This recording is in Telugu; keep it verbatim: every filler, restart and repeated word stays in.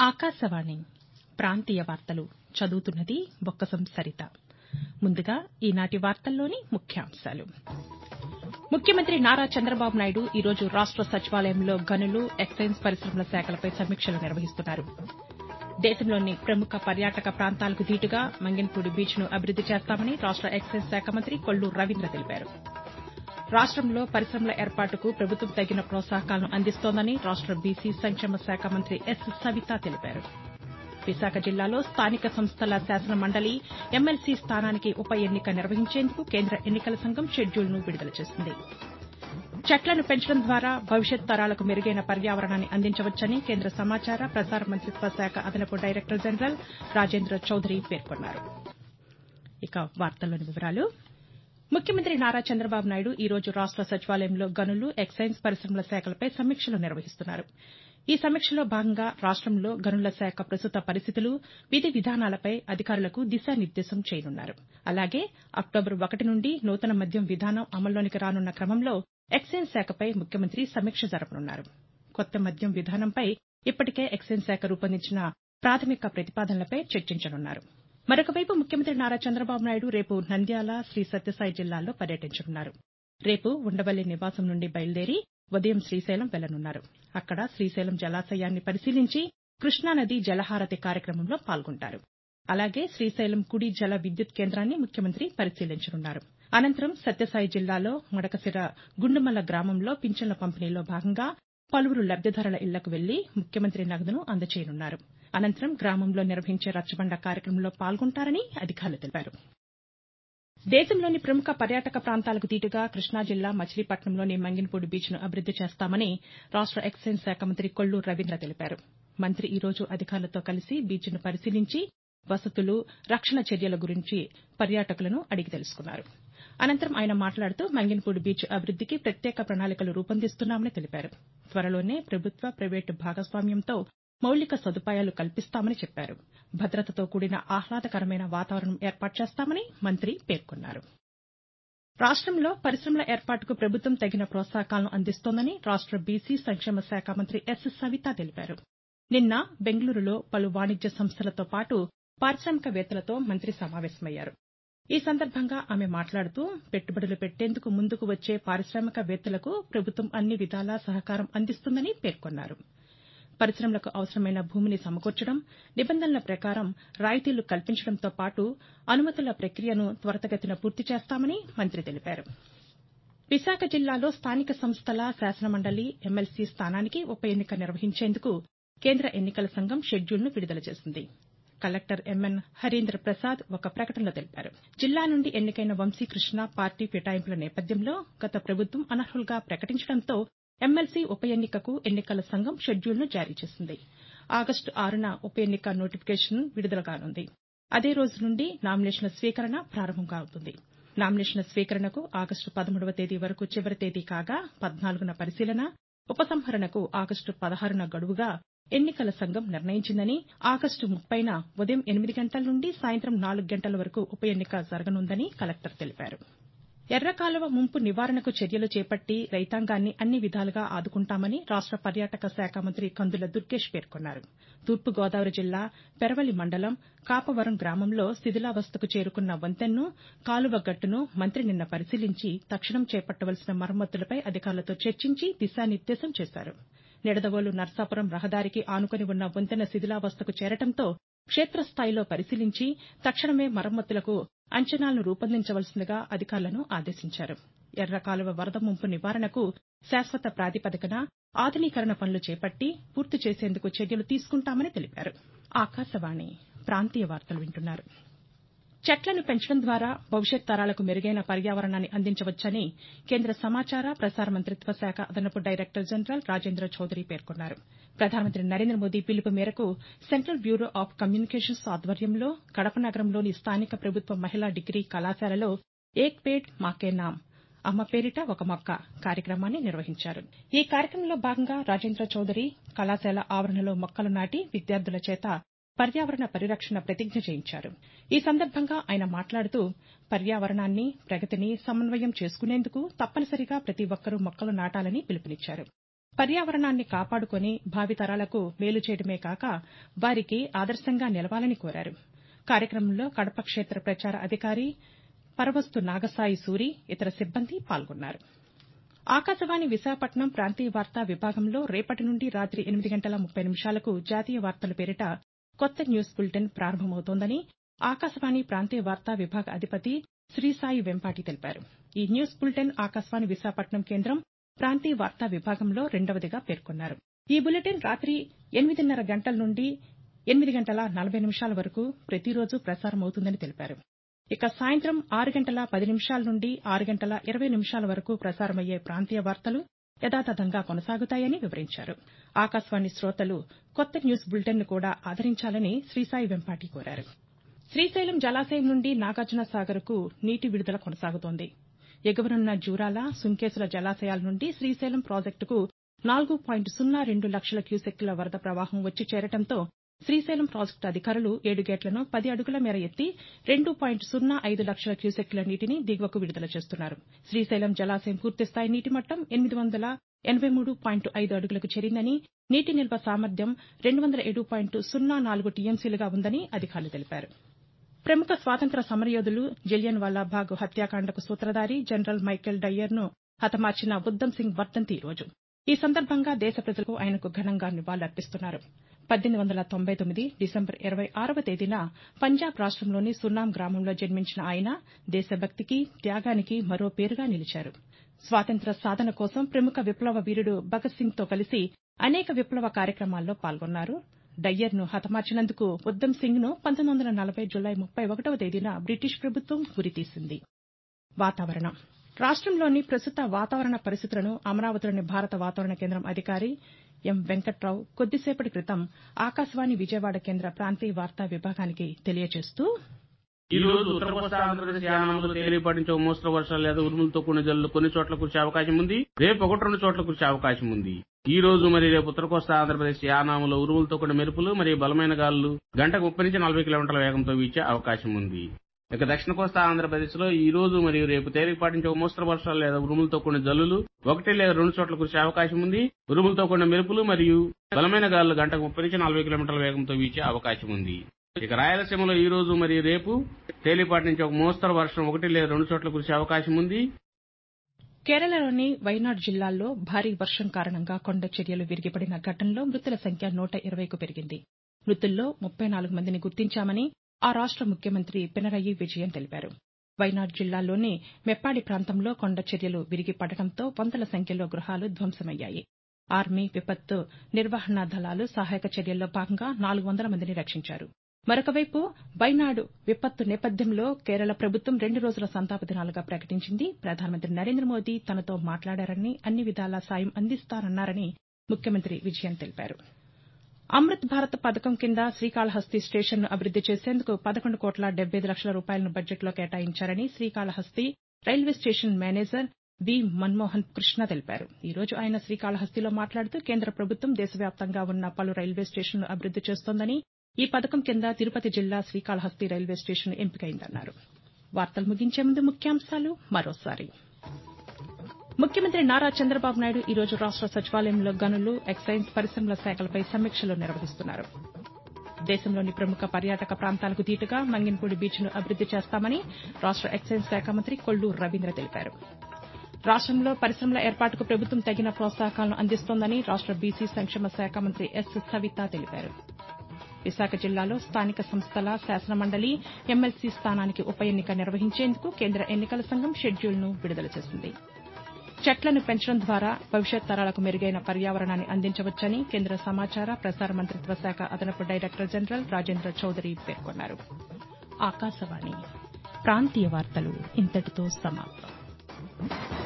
ఆకాశవాణి ప్రాంతీయ వార్తలు చదువుతున్నది బొక్కసం సరిత. ముందుగా ఈనాటి వార్తల్లోని ముఖ్యాంశాలు. ముఖ్యమంత్రి నారా చంద్రబాబు నాయుడు ఈరోజు రాష్ట సచివాలయంలో గనులు, ఎక్సైజ్ పరిశ్రమల శాఖలపై సమీక్షలు నిర్వహిస్తున్నారు. దేశంలోని ప్రముఖ పర్యాటక ప్రాంతాలకు దీటుగా మంగెనపూడి బీచ్ను అభివృద్ది చేస్తామని రాష్ట ఎక్సైజ్ శాఖ మంత్రి కొల్లు రవీంద్ర తెలిపారు. రాష్టంలో పరిశ్రమల ఏర్పాటుకు ప్రభుత్వం తగిన ప్రోత్సాహకాలను అందిస్తోందని రాష్ట బీసీ సంక్షేమ శాఖ మంత్రి ఎస్ సవిత తెలిపారు. విశాఖ జిల్లాలో స్థానిక సంస్థల శాసన మండలి, ఎమ్మెల్సీ స్థానానికి ఉప ఎన్నిక నిర్వహించేందుకు కేంద్ర ఎన్నికల సంఘం షెడ్యూల్ను విడుదల చేసింది. చెట్లను పెంచడం ద్వారా భవిష్యత్ తరాలకు మెరుగైన పర్యావరణాన్ని అందించవచ్చని కేంద్ర సమాచార, ప్రసార మంత్రిత్వ శాఖ అదనపు డైరెక్టర్ జనరల్ రాజేంద్ర చౌదరి పేర్కొన్నారు. ఇక వార్తల్లోని వివరాలు. ముఖ్యమంత్రి నారా చంద్రబాబు నాయుడు ఈరోజు రాష్ట సచివాలయంలో గనులు, ఎక్సైజ్ పరిశ్రమల శాఖలపై సమీక్షలు నిర్వహిస్తున్నారు. ఈ సమీక్షలో భాగంగా రాష్టంలో గనుల శాఖ ప్రస్తుత పరిస్థితులు, విధి విధానాలపై అధికారులకు దిశానిర్దేశం చేయనున్నారు. అలాగే అక్టోబర్ ఒకటి నుండి నూతన మద్యం విధానం అమల్లోకి రానున్న క్రమంలో ఎక్సైజ్ శాఖపై ముఖ్యమంత్రి సమీక్ష జరపనున్నారు. కొత్త మద్యం విధానంపై ఇప్పటికే ఎక్సైజ్ శాఖ రూపొందించిన ప్రాథమిక ప్రతిపాదనలపై చర్చించనున్నారు. మరొకవైపు ముఖ్యమంత్రి నారా చంద్రబాబు నాయుడు రేపు నంద్యాల, శ్రీ సత్యసాయి జిల్లాల్లో పర్యటించనున్నారు. రేపు ఉండవల్లి నివాసం నుండి బయలుదేరి ఉదయం శ్రీశైలం వెళ్లనున్నారు. అక్కడ శ్రీశైలం జలాశయాన్ని పరిశీలించి కృష్ణానది జలహారతి కార్యక్రమంలో పాల్గొంటారు. అలాగే శ్రీశైలం కుడి జల విద్యుత్ కేంద్రాన్ని ముఖ్యమంత్రి పరిశీలించనున్నారు. అనంతరం సత్యసాయి జిల్లాలో మడకశిర గుండుమల్ల గ్రామంలో పింఛన్ల పంపిణీలో భాగంగా పలువురు లబ్దిదారుల ఇళ్లకు వెళ్లి ముఖ్యమంత్రి నగదును అందజేయనున్నారు. అనంతరం గ్రామంలో నిర్వహించే రచ్చబండ కార్యక్రమంలో పాల్గొంటారని అధికారులు తెలిపారు. దేశంలోని ప్రముఖ పర్యాటక ప్రాంతాలకు దీటుగా కృష్ణా జిల్లా మచిలీపట్నంలోని మంగెనపూడి బీచ్ను అభివృద్ది చేస్తామని రాష్ట ఎక్సైజ్ శాఖ మంత్రి కొల్లు రవీంద్ర తెలిపారు. మంత్రి ఈరోజు అధికారులతో కలిసి బీచ్ను పరిశీలించి వసతులు, రక్షణ చర్యల గురించి పర్యాటకులను అడిగి తెలుసుకున్నారు. అనంతరం ఆయన మాట్లాడుతూ మంగెనపూడి బీచ్ అభివృద్దికి ప్రత్యేక ప్రణాళికలు రూపొందిస్తున్నామని తెలిపారు. త్వరలోనే ప్రభుత్వ, ప్రైవేటు భాగస్వామ్యంతో మౌలిక సదుపాయాలు కల్పిస్తామని చెప్పారు. భద్రతతో కూడిన ఆహ్లాదకరమైన వాతావరణం ఏర్పాటు చేస్తామని మంత్రి పేర్కొన్నారు. రాష్టంలో పరిశ్రమల ఏర్పాటుకు ప్రభుత్వం తగిన ప్రోత్సాహకాలను అందిస్తోందని రాష్ట బీసీ సంక్షేమ శాఖ మంత్రి ఎస్ సవిత తెలిపారు. నిన్న బెంగళూరులో పలు వాణిజ్య సంస్థలతో పాటు పారిశామికవేత్తలతో మంత్రి సమావేశమయ్యారు. ఈ సందర్భంగా ఆమె మాట్లాడుతూ పెట్టుబడులు పెట్టేందుకు ముందుకు వచ్చే పారిశామికవేత్తలకు ప్రభుత్వం అన్ని విధాలా సహకారం అందిస్తుందని పేర్కొన్నారు. పరిశ్రమలకు అవసరమైన భూమిని సమకూర్చడం, నిబంధనల ప్రకారం రాయితీలు కల్పించడంతో పాటు అనుమతుల ప్రక్రియను త్వరితగతిన పూర్తి చేస్తామని మంత్రి తెలిపారు. విశాఖ జిల్లాలో స్థానిక సంస్థల శాసనమండలి, ఎమ్మెల్సీ స్థానానికి ఉప ఎన్నిక నిర్వహించేందుకు కేంద్ర ఎన్నికల సంఘం షెడ్యూల్ను విడుదల చేసింది. కలెక్టర్ ఎంఎన్ హరీంద్ర ప్రసాద్ ఒక ప్రకటనలో తెలిపారు. జిల్లా నుండి ఎన్నికైన వంశీకృష్ణ పార్టీ ఫిరాయింపుల నేపథ్యంలో గత ప్రభుత్వం అనర్హులుగా ప్రకటించడంతో ఎమ్మెల్సీ ఉప ఎన్నికకు ఎన్నికల సంఘం షెడ్యూల్ను జారీ చేసింది. ఆగస్టు ఆరున ఉప ఎన్నిక నోటిఫికేషన్ విడుదల కానుంది. అదే రోజు నుండి నామినేషన్ల స్వీకరణ ప్రారంభం కానుంది. నామినేషన్ల స్వీకరణకు ఆగస్టు పదమూడవ తేదీ వరకు చివరి తేదీ కాగా పద్నాలుగున పరిశీలన, ఉపసంహరణకు ఆగస్టు పదహారున గడువుగా ఎన్నికల సంఘం నిర్ణయించిందని, ఆగస్టు ముప్పైన ఉదయం ఎనిమిది గంటల నుండి సాయంత్రం నాలుగు గంటల వరకు ఉప ఎన్నిక జరగనుందని కలెక్టర్ తెలిపారు. ఎర్రకాలువ ముంపు నివారణకు చర్యలు చేపట్టి రైతాంగాన్ని అన్ని విధాలుగా ఆదుకుంటామని రాష్ట పర్యాటక శాఖ మంత్రి కందుల దుర్గేష్ పేర్కొన్నారు. తూర్పుగోదావరి జిల్లా పెరవలి మండలం కాపవరం గ్రామంలో శిథిలావస్థకు చేరుకున్న వంతెనను, కాలువ గట్టును మంత్రి నిన్న పరిశీలించి తక్షణం చేపట్టవలసిన మరమ్మతులపై అధికారులతో చర్చించి దిశానిర్దేశం చేశారు. నిడదవోలు నర్సాపురం రహదారికి ఆనుకుని ఉన్న వంతెన శిథిలావస్థకు చేరడంతో క్షేత్రస్థాయిలో పరిశీలించి తక్షణమే మరమ్మతులకు అంచనాలను రూపొందించవలసిందిగా అధికారులను ఆదేశించారు. ఎర్రకాలువ వరద ముంపు నివారణకు శాశ్వత ప్రాతిపదికన ఆధునీకరణ పనులు చేపట్టి పూర్తి చేసేందుకు చర్యలు తీసుకుంటామని తెలిపారు. ఆకాశవాణి ప్రాంతీయ వార్తలు వింటున్నారు. చెట్లను పెంచడం ద్వారా భవిష్యత్ తరాలకు మెరుగైన పర్యావరణాన్ని అందించవచ్చని కేంద్ర సమాచార, ప్రసార మంత్రిత్వ శాఖ అదనపు డైరెక్టర్ జనరల్ రాజేంద్ర చౌదరి పేర్కొన్నారు. ప్రధానమంత్రి నరేంద్ర మోదీ పిలుపు మేరకు సెంట్రల్ బ్యూరో ఆఫ్ కమ్యూనికేషన్స్ ఆధ్వర్యంలో కడప నగరంలోని స్థానిక ప్రభుత్వ మహిళా డిగ్రీ కళాశాలలో ఏక్ పేడ్ మాకే నామ్ అమ్మ పేరిట ఒక మొక్క కార్యక్రమాన్ని నిర్వహించారు. ఈ కార్యక్రమంలో భాగంగా రాజేంద్ర చౌదరి కళాశాల ఆవరణలో మొక్కలు నాటి విద్యార్థుల చేత పర్యావరణ పరిరక్షణ ప్రతిజ్ఞ చేయించారు. ఈ సందర్భంగా ఆయన మాట్లాడుతూ పర్యావరణాన్ని, ప్రగతిని సమన్వయం చేసుకునేందుకు తప్పనిసరిగా ప్రతి ఒక్కరూ మొక్కలు నాటాలని పిలుపునిచ్చారు. పర్యావరణాన్ని కాపాడుకుని భావితరాలకు మేలు చేయడమే కాక వారికి ఆదర్శంగా నిలవాలని కోరారు. కార్యక్రమంలో కడప క్షేత్ర ప్రచార అధికారి పరవస్తు నాగసాయి సూరి ఇతర సిబ్బంది పాల్గొన్నారు. ఆకాశవాణి విశాఖపట్నం ప్రాంతీయ వార్తా విభాగంలో రేపటి నుండి రాత్రి ఎనిమిది గంటల ముప్పై నిమిషాలకు జాతీయ వార్తల పేరిట కొత్త న్యూస్ బులెటిన్ ప్రారంభమవుతోందని ఆకాశవాణి ప్రాంతీయ వార్తా విభాగ అధిపతి శ్రీసాయి వెంపాటి తెలిపారు. ఈ న్యూస్ బులెటిన్ ఆకాశవాణి విశాఖపట్నం కేంద్రం ప్రాంతీయ వార్తా విభాగంలో రెండవదిగా పేర్కొన్నారు. ఈ బులెటిన్ రాత్రి ఎనిమిదిన్నర గంటల నుండి ఎనిమిది గంటల నలభై నిమిషాల వరకు ప్రతిరోజు ప్రసారమవుతుందని తెలిపారు. ఇక సాయంత్రం ఆరు గంటల పది నిమిషాల నుండి ఆరు గంటల ఇరవై నిమిషాల వరకు ప్రసారమయ్యే ప్రాంతీయ వార్తలు యథాతథంగా కొనసాగుతాయని వివరించారు. ఆకాశవాణి శ్రోతలు కొత్త న్యూస్ బులెటిన్ను కూడా ఆదరించాలని శ్రీసాయి వెంపాటి కోరారు. శ్రీశైలం జలాశయం నుండి నాగార్జున సాగర్కు నీటి విడుదల కొనసాగుతోంది. ఎగువనున్న జూరాల, సుంకేసుల జలాశయాల నుండి శ్రీశైలం ప్రాజెక్టుకు నాలుగు పాయింట్ సున్నా రెండు లక్షల క్యూసెక్కుల వరద ప్రవాహం వచ్చి చేరడంతో శ్రీశైలం ప్రాజెక్టు అధికారులు ఏడు గేట్లను పది అడుగుల మేర ఎత్తి రెండు పాయింట్ సున్నా ఐదు లక్షల క్యూసెక్కుల నీటిని దిగువకు విడుదల చేస్తున్నారు. శ్రీశైలం జలాశయం పూర్తిస్థాయి నీటి మట్టం ఎనిమిది వందల ఎనబై మూడు పాయింట్ ఐదు అడుగులకు చేరిందని, నీటి నిల్వ సామర్థ్యం రెండు వందల ఏడు పాయింట్ సున్నా నాలుగు టీఎంసీలుగా ఉందని అధికారులు తెలిపారు. ప్రముఖ స్వాతంత్ర్య సమరయోధులు జలియన్ వాలాబాగ్ హత్యాకాండకు సూత్రధారి జనరల్ మైకేల్ డయ్యర్ను హతమార్చిన ఉద్దమ్ సింగ్ వర్దంతి ఈ రోజు. ఈ సందర్భంగా దేశ ప్రజలు ఆయనకు ఘనంగా నివాళులర్పిస్తున్నారు. పద్దెనిమిది వందల తొంభై తొమ్మిది డిసెంబర్ ఇరవై ఆరవ తేదీన పంజాబ్ రాష్టంలోని సున్నాం గ్రామంలో జన్మించిన ఆయన దేశభక్తికి, త్యాగానికి మరో పేరుగా నిలిచారు. స్వాతంత్ర్య సాధన కోసం ప్రముఖ విప్లవ వీరుడు భగత్ సింగ్తో కలిసి అనేక విప్లవ కార్యక్రమాల్లో పాల్గొన్నారు. డయ్యర్ను హతమార్చినందుకు ఉద్దమ్ సింగ్ను పంతొమ్మిది వందల నలభై జులై ముప్పై ఒకటవ తేదీన బ్రిటిష్ ప్రభుత్వం ఉరితీసింది. వాతావరణం రాష్టంలోని ప్రస్తుత వాతావరణ పరిస్థితులను అమరావతిలోని భారత వాతావరణ కేంద్రం అధికారి ఎం వెంకట్రావు కొద్దిసేపటి క్రితం ఆకాశవాణి విజయవాడ కేంద్ర ప్రాంతీయ వార్తా విభాగానికి తెలియజేస్తూ ఈ రోజు ఉత్తర కోస్తా ఆంధ్రప్రదేశ్ యానాములు తేలిపాటి నుంచి మోస్తరు వర్షాలు లేదా ఉరుములతో కూడిన జల్లులు కొన్ని చోట్ల కురిసే అవకాశం ఉంది. రేపు ఒకటి రెండు చోట్ల కురిసే అవకాశం ఉంది. ఈ రోజు మరి రేపు ఉత్తర కోస్తా ఆంధ్రప్రదేశ్ యానాములో ఉరుములతో కూడిన మెరుపులు మరియు బలమైన గాలులు గంటకు ముప్పై నుంచి నలభై కిలోమీటర్ల వేగంతో వీచే అవకాశం ఉంది. ఇక దక్షిణ కోస్తా ఆంధ్రప్రదేశ్ లో ఈ రోజు మరియు రేపు తేలికపాటి నుంచి మోస్తరు వర్షాలు లేదా ఉరుములతో కూడిన జల్లులు ఒకటి లేదా రెండు చోట్ల కురిసే అవకాశం ఉంది. ఉరుములతో కూడిన మెరుపులు మరియు బలమైన గాలులు గంటకు ముప్పై నుంచి నలభై కిలోమీటర్ల వేగంతో వీచే అవకాశం ఉంది. ఇక రాయలసీమలో ఈ రోజు మరియు రేపు తేలికపాటి నుంచి ఒక మోస్తరు వర్షం ఒకటి లేదా రెండు చోట్ల కురిసే అవకాశం ఉంది. కేరళలోని వైనాడ్ జిల్లాల్లో భారీ వర్షం కారణంగా కొండ చర్యలు విరిగిపడిన ఘటనలో మృతుల సంఖ్య నూట ఇరవైకు పెరిగింది. మృతుల్లో ముప్పై నాలుగు మందిని గుర్తించామని ఆ రాష్ట ముఖ్యమంత్రి పినరయి విజయన్ తెలిపారు. వైనాడ్ జిల్లాలోని మెప్పాడి ప్రాంతంలో కొండ చర్యలు విరిగిపడటంతో వందల సంఖ్యలో గృహాలు ధ్వంసమయ్యాయి. ఆర్మీ, విపత్తు నిర్వహణ దళాలు సహాయక చర్యల్లో భాగంగా నాలుగు వందల మందిని రక్షించారు. మరొకవైపు వైనాడు విపత్తు నేపథ్యంలో కేరళ ప్రభుత్వం రెండు రోజుల సంతాప దినాలుగా ప్రకటించింది. ప్రధానమంత్రి నరేంద్ర మోదీ తనతో మాట్లాడారని, అన్ని విధాలా సాయం అందిస్తారన్నారని ముఖ్యమంత్రి విజయన్ తెలిపారు. అమృత్ భారత్ పథకం కింద శ్రీకాళహస్తి స్టేషన్ను అభివృద్ది చేసేందుకు పదకొండు కోట్ల డెబ్బై ఐదు లక్షల రూపాయలను బడ్జెట్లో కేటాయించారని Srikalahasti railway station manager V Manmohan Krishna తెలిపారు. ఈ రోజు ఆయన శ్రీకాళహస్తిలో మాట్లాడుతూ కేంద్ర ప్రభుత్వం దేశవ్యాప్తంగా ఉన్న పలు రైల్వే స్టేషన్లు అభివృద్ది చేస్తోందని, ఈ పథకం కింద తిరుపతి జిల్లా శ్రీకాళహస్తి రైల్వే స్టేషన్ ఎంపికైందన్నారు. వార్తలు ముగించే ముందు ముఖ్యాంశాలు మరోసారి. ముఖ్యమంత్రి నారా చంద్రబాబు నాయుడు ఈ రోజు రాష్ట సచివాలయంలో గనులు, ఎక్సైజ్, పరిశ్రమల శాఖలపై సమీక్షలు నిర్వహిస్తున్నారు. దేశంలోని ప్రముఖ పర్యాటక ప్రాంతాలకు దీటుగా మంగినపూడి బీచ్ను అభివృద్ది చేస్తామని రాష్ట ఎక్సైజ్ శాఖ మంత్రి కొల్లు రవీంద్ర తెలిపారు. రాష్టంలో పరిశ్రమల ఏర్పాటుకు ప్రభుత్వం తగిన ప్రోత్సాహకాలను అందిస్తోందని రాష్ట బీసీ సంక్షేమ శాఖ మంత్రి ఎస్ సవిత తెలిపారు. విశాఖ జిల్లాలో స్థానిక సంస్థల శాసనమండలి, ఎమ్మెల్సీ స్థానానికి ఉప ఎన్నిక నిర్వహించేందుకు కేంద్ర ఎన్నికల సంఘం షెడ్యూల్ను విడుదల చేసింది. చెట్లను పెంచడం ద్వారా భవిష్యత్ తరాలకు మెరుగైన పర్యావరణాన్ని అందించవచ్చని కేంద్ర సమాచార, ప్రసార మంత్రిత్వ శాఖ అదనపు డైరెక్టర్ జనరల్ రాజేంద్ర చౌదరి పేర్కొన్నారు. ఆకాశవాణి ప్రాంతీయ వార్తలు ఇంతటితో సమాప్తం.